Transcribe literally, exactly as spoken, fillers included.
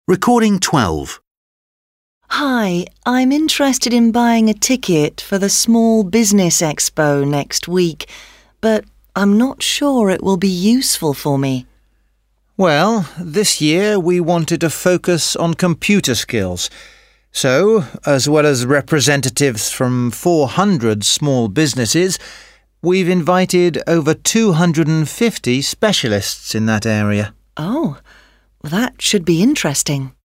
Recording twelve. Hi, I'm interested in buying a ticket for the Small Business Expo next week, but I'm not sure it will be useful for me. Well, this year we wanted to focus on computer skills. So, as well as representatives from four hundred small businesses, we've invited over two hundred fifty specialists in that area. Oh, well, that should be interesting.